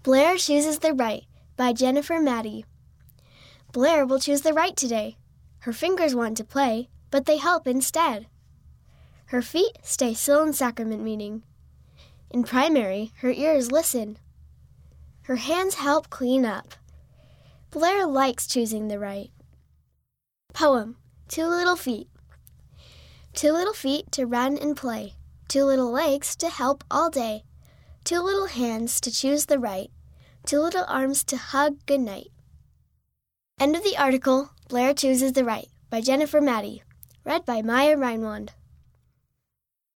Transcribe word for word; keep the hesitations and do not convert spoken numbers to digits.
Blair chooses the right by Jennifer Maddie. Blair will choose the right today. Her fingers want to play, but they help instead. Her feet stay still in sacrament meeting. In primary, her ears listen. Her hands help clean up. Blair likes choosing the right. Poem, Two Little Feet. Two little feet to run and play. Two little legs to help all day. Two little hands to choose the right. Two little arms to hug goodnight. End of the article, Blair Chooses the Right, by Jennifer Maddie. Read by Maya Reinwand.